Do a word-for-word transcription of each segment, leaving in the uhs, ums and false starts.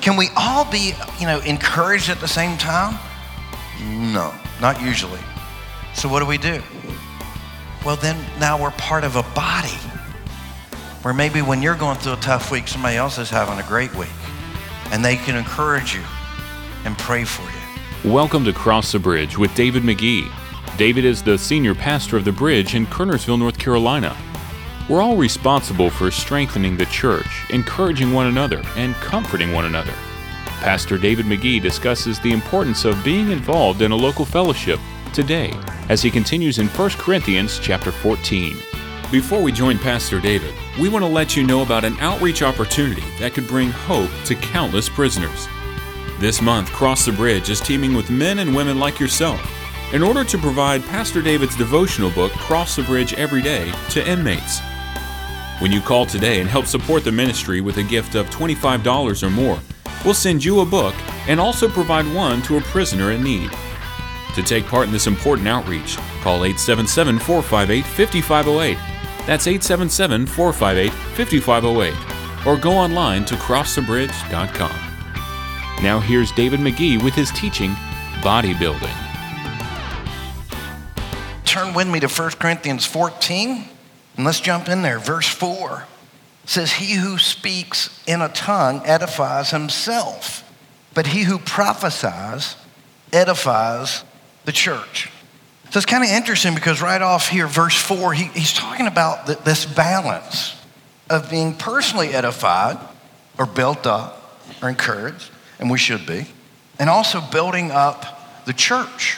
Can we all be, you know, encouraged at the same time? No, not usually. So what do we do? Well, then now we're part of a body where maybe when you're going through a tough week, somebody else is having a great week, and they can encourage you and pray for you. Welcome to Cross the Bridge with David McGee. David is the senior pastor of the Bridge in Kernersville, North Carolina. We're all responsible for strengthening the church, encouraging one another, and comforting one another. Pastor David McGee discusses the importance of being involved in a local fellowship today as he continues in First Corinthians chapter fourteen. Before we join Pastor David, we want to let you know about an outreach opportunity that could bring hope to countless prisoners. This month, Cross the Bridge is teaming with men and women like yourself in order to provide Pastor David's devotional book, Cross the Bridge Every Day, to inmates. When you call today and help support the ministry with a gift of twenty-five dollars or more, we'll send you a book and also provide one to a prisoner in need. To take part in this important outreach, call eight seven seven, four five eight, five five zero eight. That's eight seven seven, four five eight, five five zero eight. Or go online to cross the bridge dot com. Now here's David McGee with his teaching, Bodybuilding. Turn with me to First Corinthians fourteen, and let's jump in there. Verse four says, "He who speaks in a tongue edifies himself, but he who prophesies edifies the church." So it's kind of interesting because right off here, verse four, he, he's talking about the, this balance of being personally edified or built up or encouraged, and we should be, and also building up the church,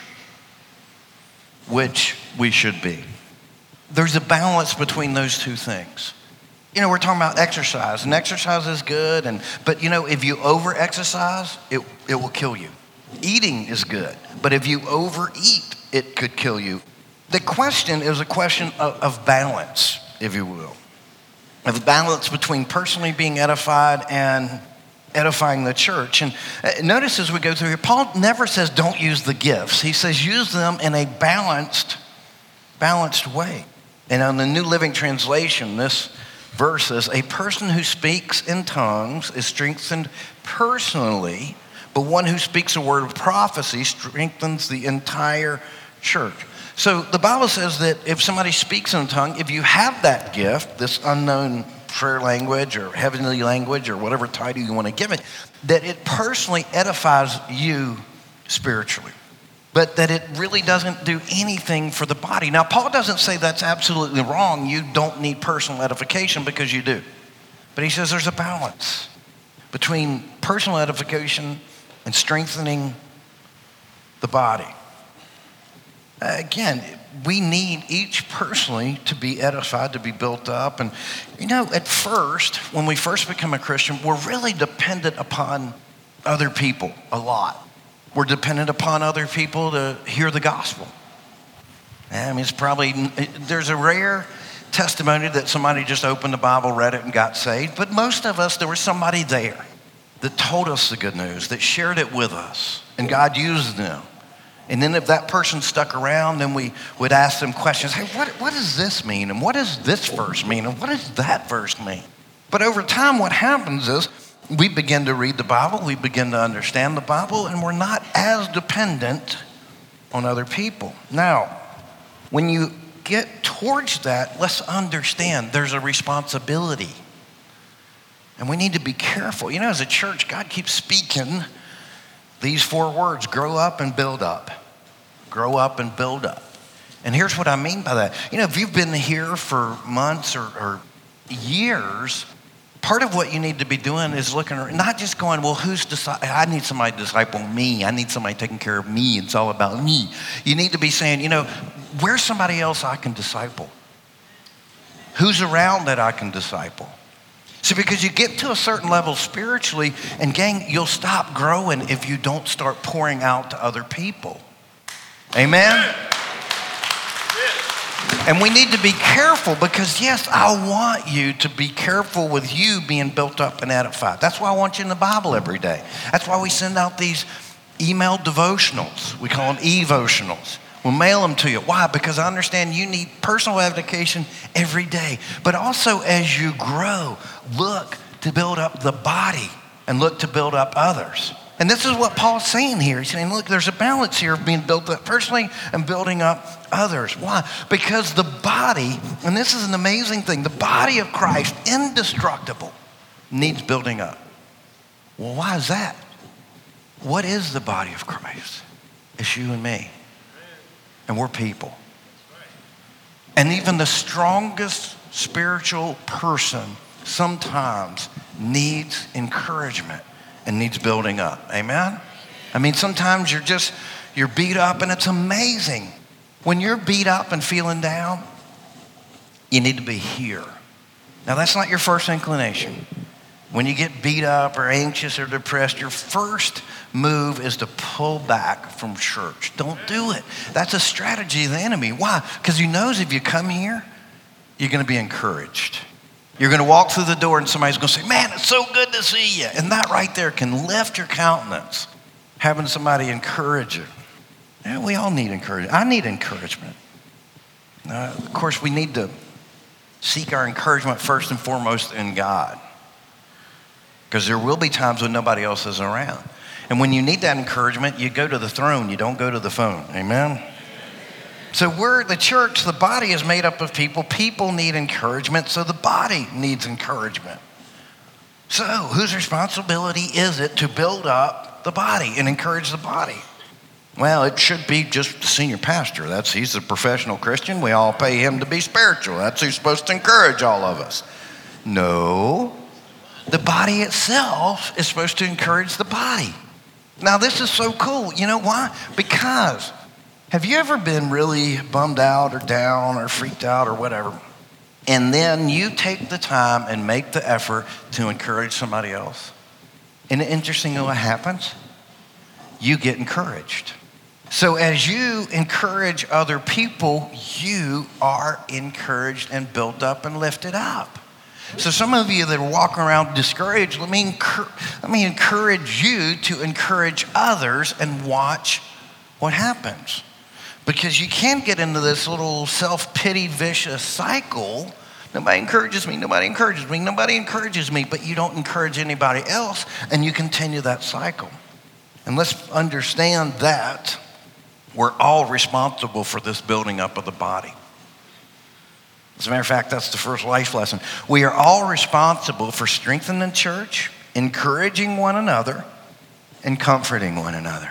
which we should be. There's a balance between those two things. You know, we're talking about exercise, and exercise is good, and but you know, if you over-exercise, it, it will kill you. Eating is good, but if you overeat, it could kill you. The question is a question of, of balance, if you will. Of balance between personally being edified and edifying the church. And notice as we go through here, Paul never says don't use the gifts. He says use them in a balanced, balanced way. And on the New Living Translation, this verse says, "A person who speaks in tongues is strengthened personally, but one who speaks a word of prophecy strengthens the entire church." So the Bible says that if somebody speaks in a tongue, if you have that gift, this unknown prayer language or heavenly language or whatever title you want to give it, that it personally edifies you spiritually, but that it really doesn't do anything for the body. Now, Paul doesn't say that's absolutely wrong. You don't need personal edification, because you do. But he says there's a balance between personal edification and strengthening the body. Again, we need each personally to be edified, to be built up. And, you know, at first, when we first become a Christian, we're really dependent upon other people a lot. We're dependent upon other people to hear the gospel. I mean, it's probably, there's a rare testimony that somebody just opened the Bible, read it, and got saved. But most of us, there was somebody there that told us the good news, that shared it with us, and God used them. And then if that person stuck around, then we would ask them questions. Hey, what, what does this mean? And what does this verse mean? And what does that verse mean? But over time, what happens is we begin to read the Bible, we begin to understand the Bible, and we're not as dependent on other people. Now, when you get towards that, let's understand there's a responsibility. And we need to be careful. You know, as a church, God keeps speaking these four words: grow up and build up. Grow up and build up. And here's what I mean by that. You know, if you've been here for months or, or years, part of what you need to be doing is looking around, not just going, well, who's disciple? I need somebody to disciple me. I need somebody taking care of me. It's all about me. You need to be saying, you know, where's somebody else I can disciple? Who's around that I can disciple? See, because you get to a certain level spiritually, and gang, you'll stop growing if you don't start pouring out to other people. Amen? And we need to be careful, because yes, I want you to be careful with you being built up and edified. That's why I want you in the Bible every day. That's why we send out these email devotionals. We call them evotionals. We'll mail them to you. Why? Because I understand you need personal edification every day. But also as you grow, look to build up the body and look to build up others. And this is what Paul's saying here. He's saying, look, there's a balance here of being built up personally and building up others. Why? Because the body, and this is an amazing thing, the body of Christ, indestructible, needs building up. Well, why is that? What is the body of Christ? It's you and me. And we're people. And even the strongest spiritual person sometimes needs encouragement and needs building up. Amen? I mean, sometimes you're just, you're beat up, and it's amazing. When you're beat up and feeling down, you need to be here. Now, that's not your first inclination. When you get beat up or anxious or depressed, your first move is to pull back from church. Don't do it. That's a strategy of the enemy. Why? Because he knows if you come here, you're going to be encouraged. You're going to walk through the door and somebody's going to say, man, it's so good to see you. And that right there can lift your countenance, having somebody encourage you. Yeah, we all need encouragement. I need encouragement. Uh, of course, we need to seek our encouragement first and foremost in God, because there will be times when nobody else is around. And when you need that encouragement, you go to the throne. You don't go to the phone. Amen? So we're the church, the body is made up of people. People need encouragement, so the body needs encouragement. So whose responsibility is it to build up the body and encourage the body? Well, it should be just the senior pastor. That's he's a professional Christian. We all pay him to be spiritual. That's who's supposed to encourage all of us. No, the body itself is supposed to encourage the body. Now, this is so cool. You know why? Because have you ever been really bummed out or down or freaked out or whatever, and then you take the time and make the effort to encourage somebody else? And interesting, what happens? You get encouraged. So as you encourage other people, you are encouraged and built up and lifted up. So some of you that are walking around discouraged, let me, encur- let me encourage you to encourage others and watch what happens. Because you can get into this little self-pity, vicious cycle. Nobody encourages me, nobody encourages me, nobody encourages me, but you don't encourage anybody else, and you continue that cycle. And let's understand that we're all responsible for this building up of the body. As a matter of fact, that's the first life lesson. We are all responsible for strengthening the church, encouraging one another, and comforting one another.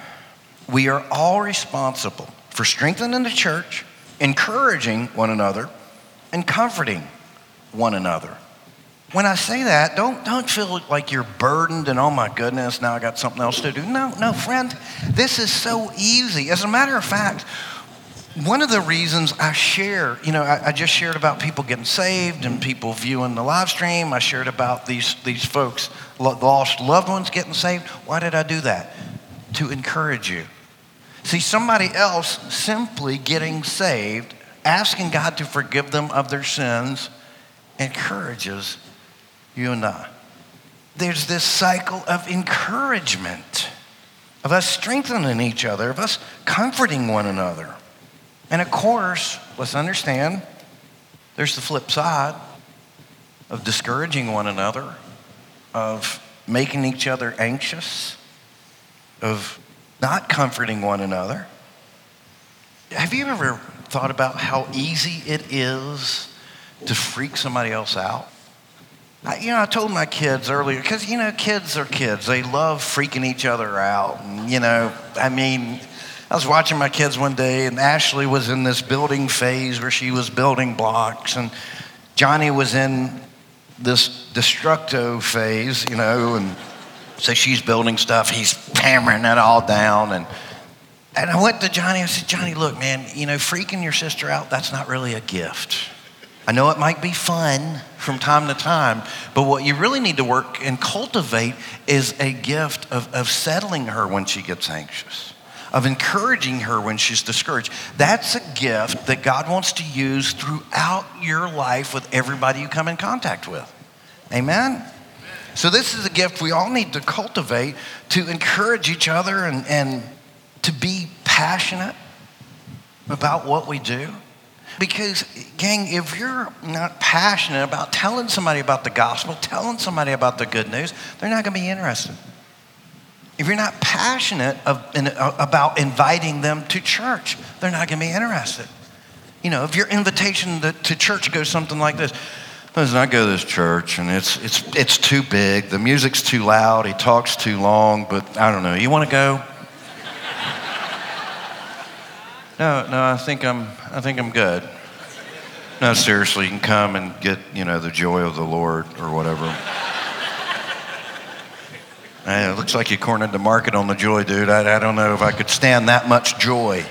We are all responsible for strengthening the church, encouraging one another, and comforting one another. When I say that, don't, don't feel like you're burdened and, oh my goodness, now I got something else to do. No, no, friend, this is so easy. As a matter of fact, one of the reasons I share, you know, I, I just shared about people getting saved and people viewing the live stream. I shared about these, these folks, lost loved ones getting saved. Why did I do that? To encourage you. See, somebody else simply getting saved, asking God to forgive them of their sins, encourages you and I. There's this cycle of encouragement, of us strengthening each other, of us comforting one another. And of course, let's understand, there's the flip side of discouraging one another, of making each other anxious, of not comforting one another. Have you ever thought about how easy it is to freak somebody else out? I, you know, I told my kids earlier, because, you know, kids are kids. They love freaking each other out. And, you know, I mean, I was watching my kids one day, and Ashley was in this building phase where she was building blocks, and Johnny was in this destructo phase, you know, and so she's building stuff. He's hammering it all down. And, and I went to Johnny. I said, Johnny, look, man, you know, freaking your sister out, that's not really a gift. I know it might be fun from time to time, but what you really need to work and cultivate is a gift of, of settling her when she gets anxious, of encouraging her when she's discouraged. That's a gift that God wants to use throughout your life with everybody you come in contact with. Amen? So this is a gift we all need to cultivate to encourage each other and, and to be passionate about what we do. Because, gang, if you're not passionate about telling somebody about the gospel, telling somebody about the good news, they're not going to be interested. If you're not passionate of, in, uh, about inviting them to church, they're not going to be interested. You know, if your invitation to, to church goes something like this: listen, I go to this church and it's it's it's too big, the music's too loud, he talks too long, but I don't know. You want to go? No, no, I think I'm I think I'm good. No, seriously, you can come and get, you know, the joy of the Lord or whatever. Hey, it looks like you cornered the market on the joy, dude. I, I don't know if I could stand that much joy.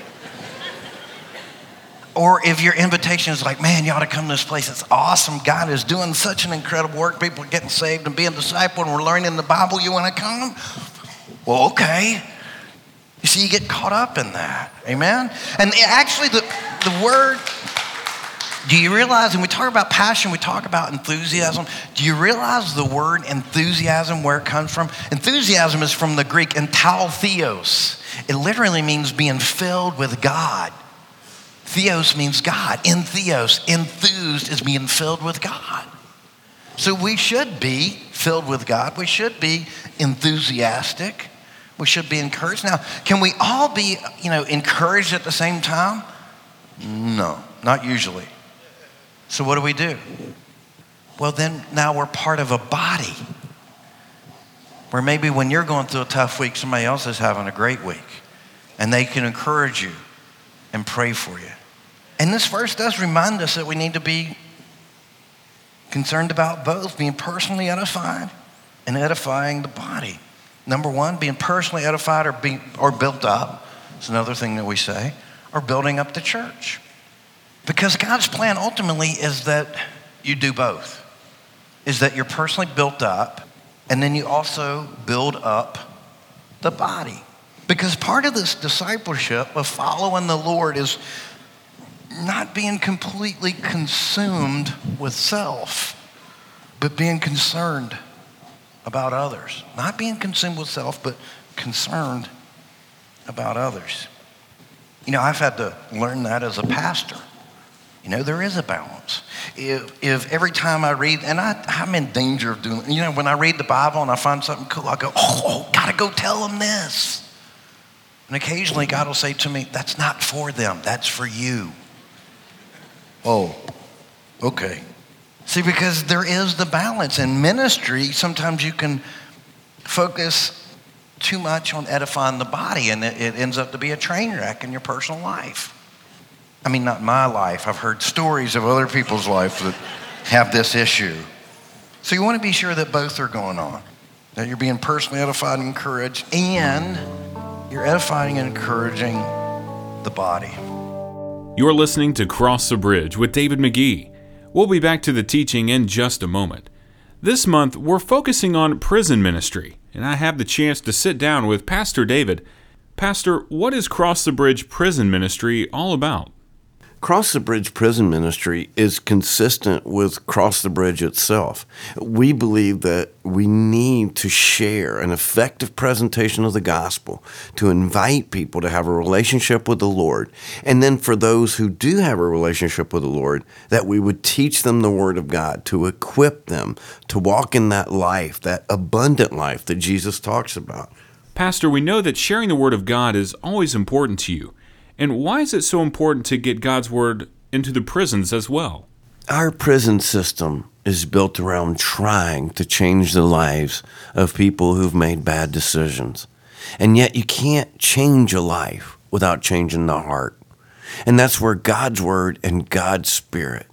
Or if your invitation is like, man, you ought to come to this place. It's awesome. God is doing such an incredible work. People are getting saved and being discipled, and we're learning the Bible. You want to come? Well, okay. You see, you get caught up in that. Amen? And actually, the, the word, do you realize, when we talk about passion, we talk about enthusiasm. Do you realize the word enthusiasm, where it comes from? Enthusiasm is from the Greek entaltheos. It literally means being filled with God. Theos means God. Entheos, enthused, is being filled with God. So we should be filled with God. We should be enthusiastic. We should be encouraged. Now, can we all be, you know, encouraged at the same time? No, not usually. So what do we do? Well, then now we're part of a body where maybe when you're going through a tough week, somebody else is having a great week, and they can encourage you and pray for you. And this verse does remind us that we need to be concerned about both, being personally edified and edifying the body. Number one, being personally edified or being or built up. It's another thing that we say, or building up the church. Because God's plan ultimately is that you do both. Is that you're personally built up, and then you also build up the body. Because part of this discipleship of following the Lord is not being completely consumed with self, but being concerned about others. Not being consumed with self, but concerned about others. You know, I've had to learn that as a pastor. You know, there is a balance. If, if every time I read, and I, I'm in danger of doing, you know, when I read the Bible and I find something cool, I go, oh, oh, gotta go tell them this. And occasionally God will say to me, that's not for them, that's for you. Oh, okay. See, because there is the balance. In ministry, sometimes you can focus too much on edifying the body, and it, it ends up to be a train wreck in your personal life. I mean, not my life. I've heard stories of other people's life that have this issue. So you want to be sure that both are going on, that you're being personally edified and encouraged, and you're edifying and encouraging the body. You're listening to Cross the Bridge with David McGee. We'll be back to the teaching in just a moment. This month, we're focusing on prison ministry, and I have the chance to sit down with Pastor David. Pastor, what is Cross the Bridge prison ministry all about? Cross the Bridge prison ministry is consistent with Cross the Bridge itself. We believe that we need to share an effective presentation of the gospel to invite people to have a relationship with the Lord. And then for those who do have a relationship with the Lord, that we would teach them the Word of God, to equip them to walk in that life, that abundant life that Jesus talks about. Pastor, we know that sharing the Word of God is always important to you. And why is it so important to get God's Word into the prisons as well? Our prison system is built around trying to change the lives of people who've made bad decisions. And yet you can't change a life without changing the heart. And that's where God's Word and God's Spirit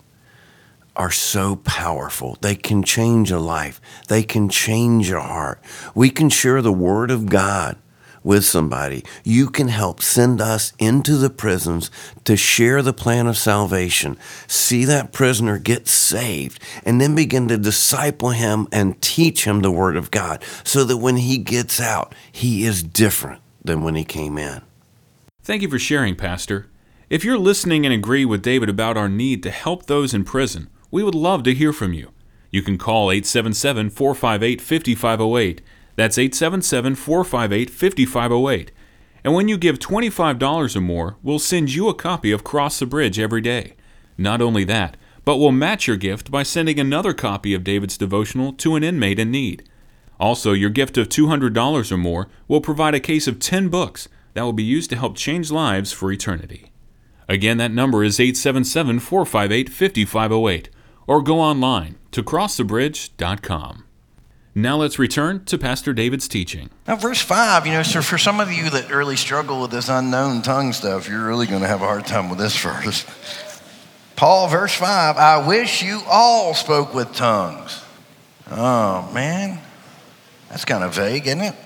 are so powerful. They can change a life. They can change a heart. We can share the Word of God with somebody. You can help send us into the prisons to share the plan of salvation, see that prisoner get saved, and then begin to disciple him and teach him the Word of God so that when he gets out, he is different than when he came in. Thank you for sharing, Pastor. If you're listening and agree with David about our need to help those in prison, we would love to hear from you. You can call eight seven seven, four five eight, five five zero eight. That's eight seven seven, four five eight, five five zero eight. And when you give twenty-five dollars or more, we'll send you a copy of Cross the Bridge every day. Not only that, but we'll match your gift by sending another copy of David's devotional to an inmate in need. Also, your gift of two hundred dollars or more will provide a case of ten books that will be used to help change lives for eternity. Again, that number is eight seven seven, four five eight, five five zero eight, or go online to cross the bridge dot com. Now let's return to Pastor David's teaching. Now, verse five, you know, so for some of you that really struggle with this unknown tongue stuff, you're really going to have a hard time with this verse. Paul, verse five, I wish you all spoke with tongues. Oh, man, that's kind of vague, isn't it?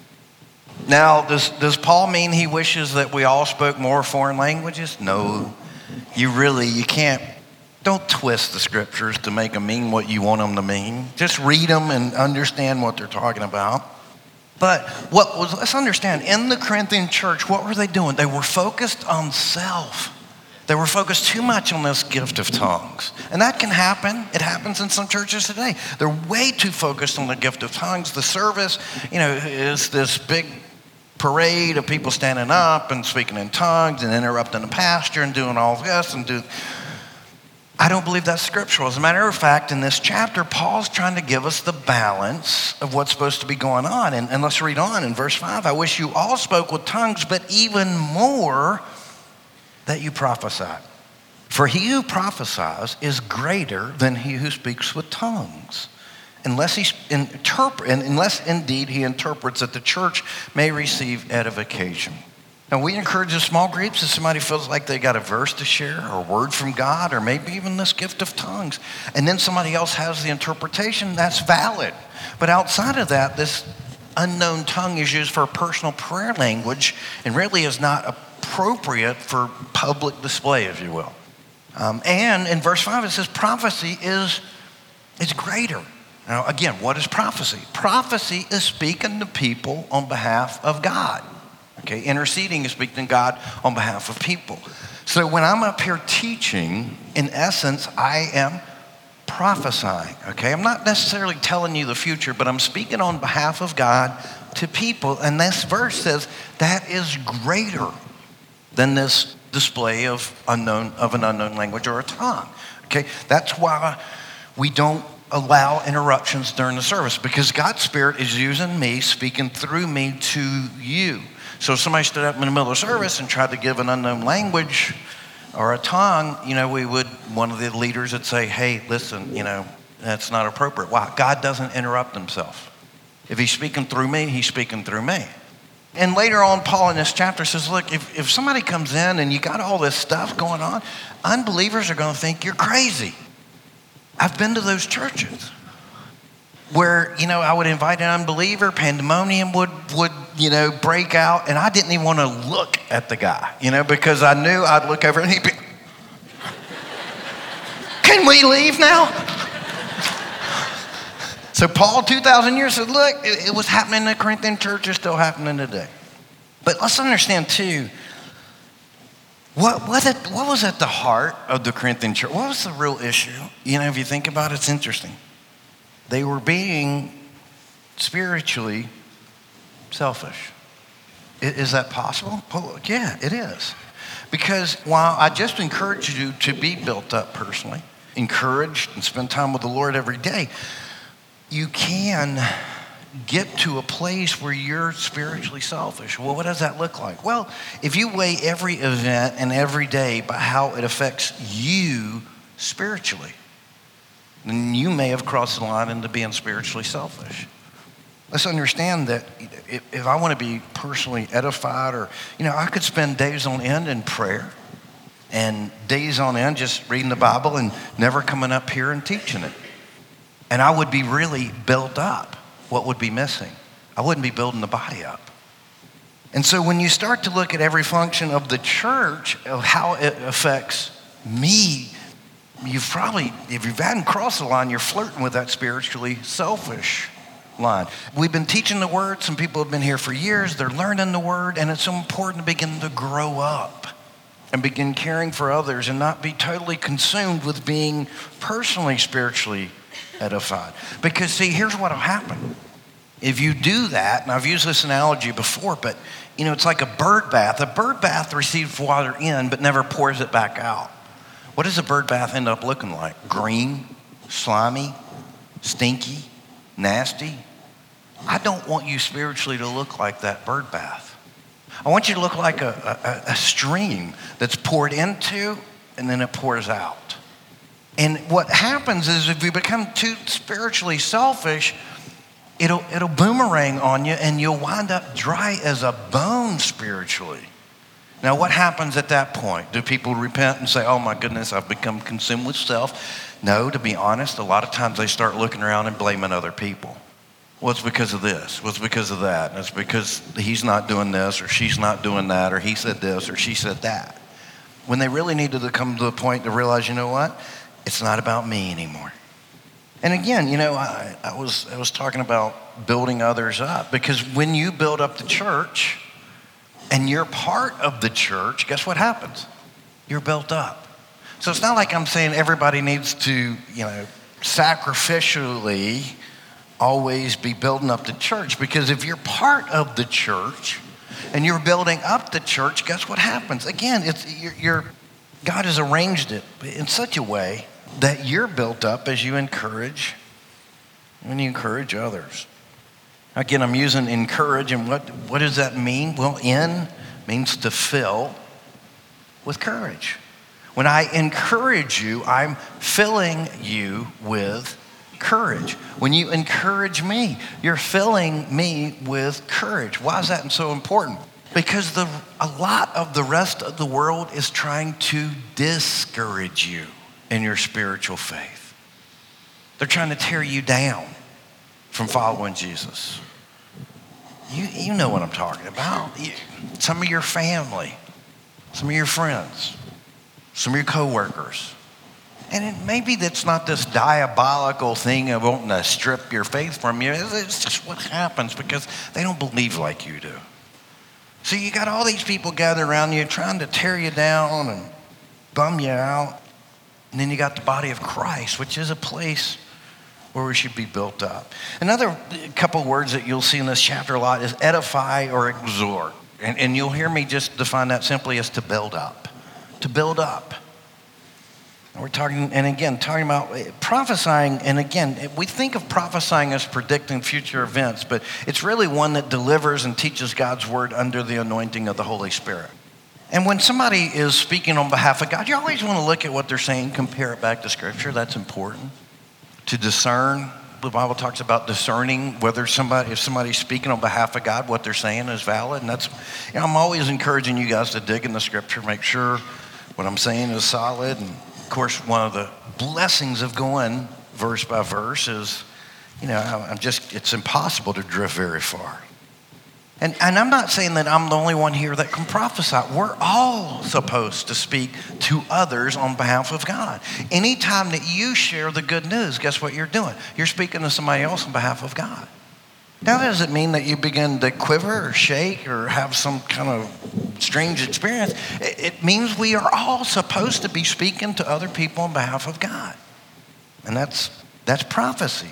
Now, does, does Paul mean he wishes that we all spoke more foreign languages? No, you really, you can't. Don't twist the scriptures to make them mean what you want them to mean. Just read them and understand what they're talking about. But what was, let's understand, in the Corinthian church, what were they doing? They were focused on self. They were focused too much on this gift of tongues. And that can happen. It happens in some churches today. They're way too focused on the gift of tongues. The service, you know, is this big parade of people standing up and speaking in tongues and interrupting the pastor and doing all this and do. I don't believe that's scriptural. As a matter of fact, in this chapter, Paul's trying to give us the balance of what's supposed to be going on. And, and let's read on in verse five. I wish you all spoke with tongues, but even more that you prophesy. For he who prophesies is greater than he who speaks with tongues, unless he interpret, unless indeed he interprets that the church may receive edification. Now, we encourage the small groups if somebody feels like they got a verse to share or a word from God or maybe even this gift of tongues, and then somebody else has the interpretation, that's valid. But outside of that, this unknown tongue is used for personal prayer language and really is not appropriate for public display, if you will. Um, and in verse five, it says prophecy is, is greater. Now, again, what is prophecy? Prophecy is speaking to people on behalf of God. Okay, interceding is speaking to God on behalf of people. So when I'm up here teaching, in essence, I am prophesying. Okay, I'm not necessarily telling you the future, but I'm speaking on behalf of God to people. And this verse says that is greater than this display of unknown of an unknown language or a tongue. Okay, that's why we don't allow interruptions during the service, because God's Spirit is using me, speaking through me to you. So if somebody stood up in the middle of the service and tried to give an unknown language or a tongue, you know, we would, one of the leaders would say, hey, listen, you know, that's not appropriate. Why? God doesn't interrupt himself. If he's speaking through me, he's speaking through me. And later on, Paul in this chapter says, look, if, if somebody comes in and you got all this stuff going on, unbelievers are going to think you're crazy. I've been to those churches where, you know, I would invite an unbeliever, pandemonium would, would, you know, break out, and I didn't even want to look at the guy, you know, because I knew I'd look over and he'd be, can we leave now? So Paul, two thousand years, said, look, it, it was happening in the Corinthian church, it's still happening today. But let's understand, too, what, what, it, what was at the heart of the Corinthian church? What was the real issue? You know, if you think about it, it's interesting. They were being spiritually selfish. Is that possible? Oh, yeah, it is. Because while I just encourage you to be built up personally, encouraged and spend time with the Lord every day, you can get to a place where you're spiritually selfish. Well, what does that look like? Well, if you weigh every event and every day by how it affects you spiritually, then you may have crossed the line into being spiritually selfish. Let's understand that if, if I want to be personally edified, or, you know, I could spend days on end in prayer and days on end just reading the Bible and never coming up here and teaching it. And I would be really built up. What would be missing? I wouldn't be building the body up. And so when you start to look at every function of the church, of how it affects me, you've probably, if you hadn't crossed the line, you're flirting with that spiritually selfish line. We've been teaching the word. Some people have been here for years. They're learning the word, and it's so important to begin to grow up and begin caring for others and not be totally consumed with being personally spiritually edified. Because see, here's what will happen. If you do that, and I've used this analogy before, but you know, it's like a bird bath. A bird bath receives water in, but never pours it back out. What does a bird bath end up looking like? Green, slimy, stinky, nasty? I don't want you spiritually to look like that bird bath. I want you to look like a, a, a stream that's poured into and then it pours out. And what happens is if you become too spiritually selfish, it'll, it'll boomerang on you and you'll wind up dry as a bone spiritually. Now, what happens at that point? Do people repent and say, oh my goodness, I've become consumed with self? No, to be honest, a lot of times they start looking around and blaming other people. Well, it's because of this. Well, it's because of that. And it's because he's not doing this or she's not doing that or he said this or she said that. When they really needed to come to the point to realize, you know what? It's not about me anymore. And again, you know, I, I was I was talking about building others up, because when you build up the church and you're part of the church, guess what happens? You're built up. So it's not like I'm saying everybody needs to, you know, sacrificially always be building up the church, because if you're part of the church and you're building up the church, guess what happens? Again, it's you're, you're God has arranged it in such a way that you're built up as you encourage, when you encourage others. Again, I'm using encourage, and what, what does that mean? Well, in means to fill with courage. When I encourage you, I'm filling you with courage. When you encourage me, you're filling me with courage. Why is that so important? Because the, a lot of the rest of the world is trying to discourage you in your spiritual faith. They're trying to tear you down from following Jesus. You, you know what I'm talking about. You, some of your family, some of your friends, some of your coworkers. And it, maybe that's not this diabolical thing of wanting to strip your faith from you. It's, it's just what happens because they don't believe like you do. So you got all these people gathered around you trying to tear you down and bum you out. And then you got the body of Christ, which is a place where we should be built up. Another couple words that you'll see in this chapter a lot is edify or exhort. And, and you'll hear me just define that simply as to build up. To build up. And we're talking, and again, talking about prophesying. And again, we think of prophesying as predicting future events, but it's really one that delivers and teaches God's word under the anointing of the Holy Spirit. And when somebody is speaking on behalf of God, you always want to look at what they're saying, compare it back to Scripture. That's important. To discern, the Bible talks about discerning whether somebody, if somebody's speaking on behalf of God, what they're saying is valid. And that's, you know, I'm always encouraging you guys to dig in the Scripture, make sure what I'm saying is solid. And of course, one of the blessings of going verse by verse is, you know, I'm just, it's impossible to drift very far. And, and I'm not saying that I'm the only one here that can prophesy. We're all supposed to speak to others on behalf of God. Anytime that you share the good news, guess what you're doing? You're speaking to somebody else on behalf of God. Now, that doesn't mean that you begin to quiver or shake or have some kind of strange experience. It, it means we are all supposed to be speaking to other people on behalf of God. And that's that's prophecy.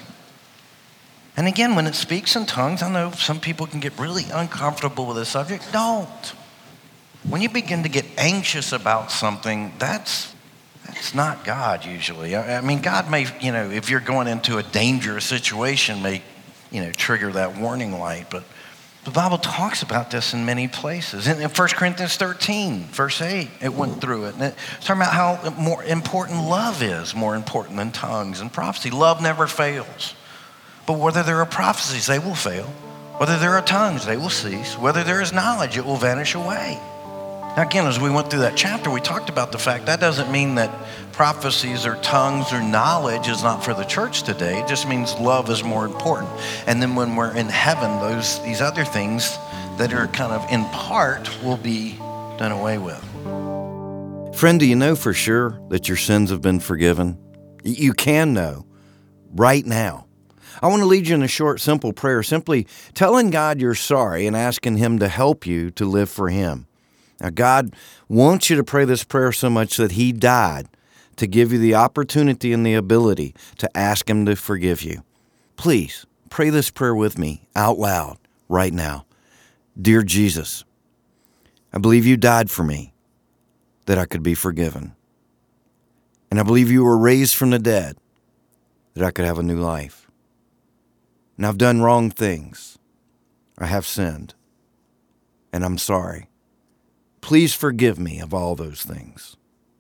And again, when it speaks in tongues, I know some people can get really uncomfortable with the subject. Don't. When you begin to get anxious about something, that's that's not God usually. I, I mean, God may, you know, if you're going into a dangerous situation, may, you know, trigger that warning light. But the Bible talks about this in many places. In, in First Corinthians thirteen, verse eight, it went through it. And it's talking about how more important love is, more important than tongues and prophecy. Love never fails. But whether there are prophecies, they will fail. Whether there are tongues, they will cease. Whether there is knowledge, it will vanish away. Now again, as we went through that chapter, we talked about the fact that doesn't mean that prophecies or tongues or knowledge is not for the church today. It just means love is more important. And then when we're in heaven, those these other things that are kind of in part will be done away with. Friend, do you know for sure that your sins have been forgiven? You can know right now. I want to lead you in a short, simple prayer, simply telling God you're sorry and asking Him to help you to live for Him. Now, God wants you to pray this prayer so much that He died to give you the opportunity and the ability to ask Him to forgive you. Please pray this prayer with me out loud right now. Dear Jesus, I believe you died for me that I could be forgiven. And I believe you were raised from the dead that I could have a new life. And I've done wrong things. I have sinned. And I'm sorry. Please forgive me of all those things.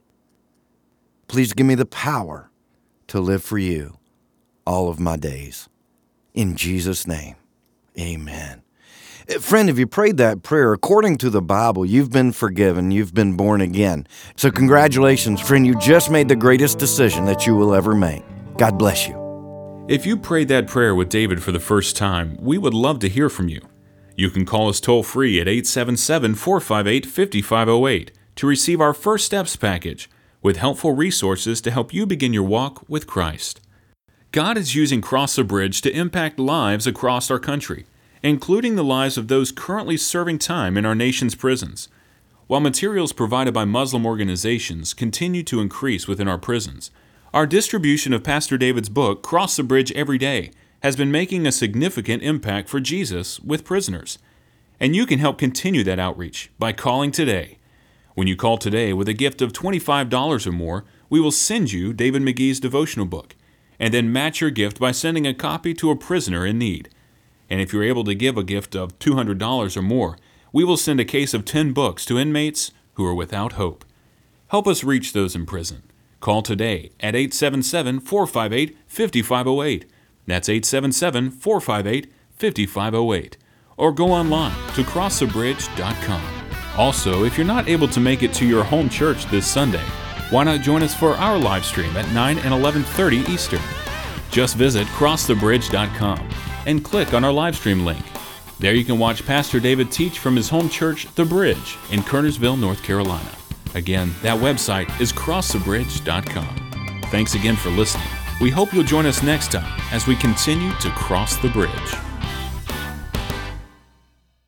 Please give me the power to live for you all of my days. In Jesus' name, amen. Friend, if you prayed that prayer, according to the Bible, you've been forgiven, you've been born again. So congratulations, friend, you just made the greatest decision that you will ever make. God bless you. If you prayed that prayer with David for the first time, we would love to hear from you. You can call us toll-free at eight seven seven, four five eight, five five zero eight to receive our First Steps package with helpful resources to help you begin your walk with Christ. God is using Cross the Bridge to impact lives across our country, including the lives of those currently serving time in our nation's prisons. While materials provided by Muslim organizations continue to increase within our prisons, our distribution of Pastor David's book, Cross the Bridge Every Day, has been making a significant impact for Jesus with prisoners. And you can help continue that outreach by calling today. When you call today with a gift of twenty-five dollars or more, we will send you David McGee's devotional book, and then match your gift by sending a copy to a prisoner in need. And if you're able to give a gift of two hundred dollars or more, we will send a case of ten books to inmates who are without hope. Help us reach those in prison. Call today at eight seven seven, four five eight, five five zero eight. That's eight seven seven, four five eight, five five zero eight. Or go online to cross the bridge dot com. Also, if you're not able to make it to your home church this Sunday, why not join us for our live stream at nine and eleven thirty Eastern? Just visit cross the bridge dot com and click on our live stream link. There you can watch Pastor David teach from his home church, The Bridge, in Kernersville, North Carolina. Again, that website is cross the bridge dot com. Thanks again for listening. We hope you'll join us next time as we continue to cross the bridge.